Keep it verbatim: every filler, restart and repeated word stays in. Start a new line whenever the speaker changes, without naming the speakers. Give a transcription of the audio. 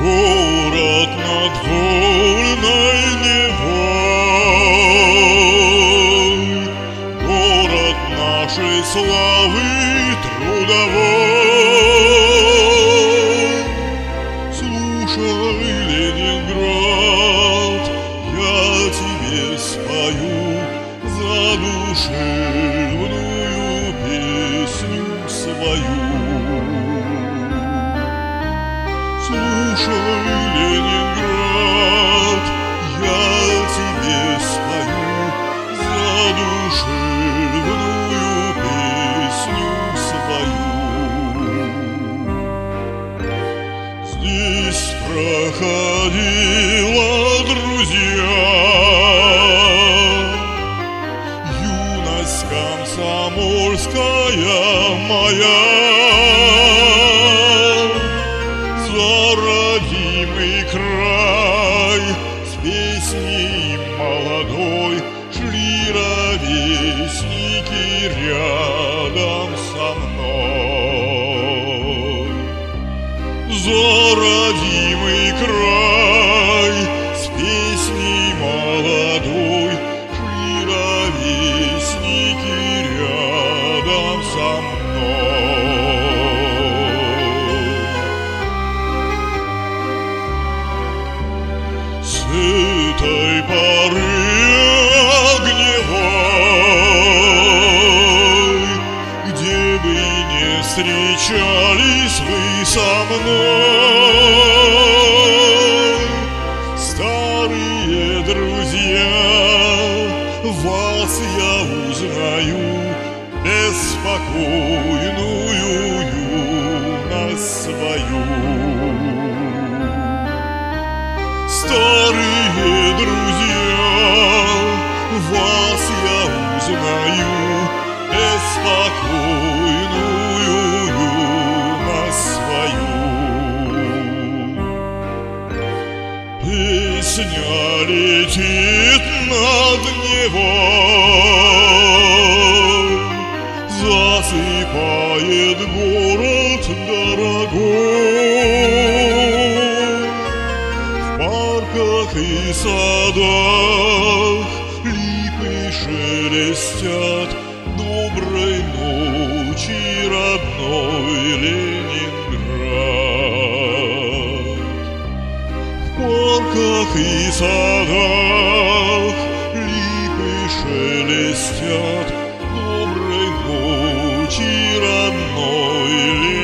Город над вольной Невой, город нашей славы трудовой. Слушай, Ленинград, я тебе спою задушевную песню свою. Слушай, Ленинград, я тебе спою задушевную песню свою. Здесь проходила, друзья, юность комсомольская моя. За родимый край с песней молодой шли ровесники рядом со мной. За родимый край с песней молодой шли ровесники рядом со мной. С этой поры огневой, где бы не встречались вы со мной, старые друзья, вас я узнаю, беспокойную юность свою. Старые друзья, вас я узнаю, беспокойную юность свою. Песня летит над Невой, засыпает город дорогой. В парках и садах липы шелестят, доброй ночи, родной Ленинград. В парках и садах липы шелестят, доброй ночи, родной Ленинград.